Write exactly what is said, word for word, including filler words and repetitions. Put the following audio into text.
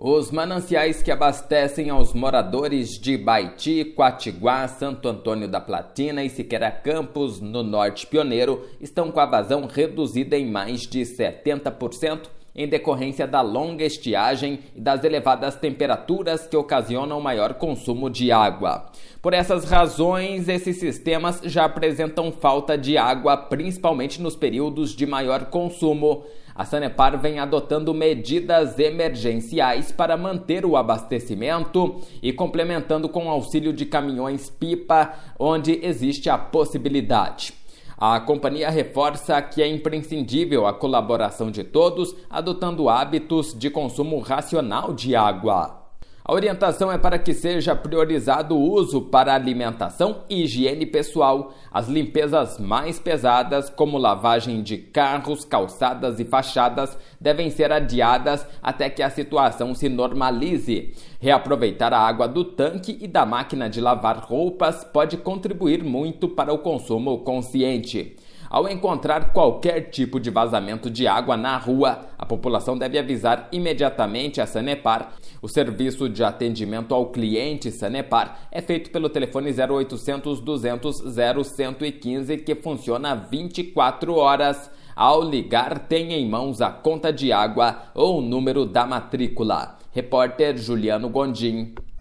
Os mananciais que abastecem aos moradores de Baiti, Quatiguá, Santo Antônio da Platina e Siqueira Campos, no Norte Pioneiro, estão com a vazão reduzida em mais de setenta por cento em decorrência da longa estiagem e das elevadas temperaturas que ocasionam maior consumo de água. Por essas razões, esses sistemas já apresentam falta de água, principalmente nos períodos de maior consumo. A Sanepar vem adotando medidas emergenciais para manter o abastecimento e complementando com o auxílio de caminhões-pipa, onde existe a possibilidade. A companhia reforça que é imprescindível a colaboração de todos, adotando hábitos de consumo racional de água. A orientação é para que seja priorizado o uso para alimentação e higiene pessoal. As limpezas mais pesadas, como lavagem de carros, calçadas e fachadas, devem ser adiadas até que a situação se normalize. Reaproveitar a água do tanque e da máquina de lavar roupas pode contribuir muito para o consumo consciente. Ao encontrar qualquer tipo de vazamento de água na rua, a população deve avisar imediatamente a Sanepar. O serviço de atendimento ao cliente Sanepar é feito pelo telefone zero oitocentos, duzentos, zero cento e quinze, que funciona vinte e quatro horas. Ao ligar, tenha em mãos a conta de água ou o número da matrícula. Repórter Juliano Gondim.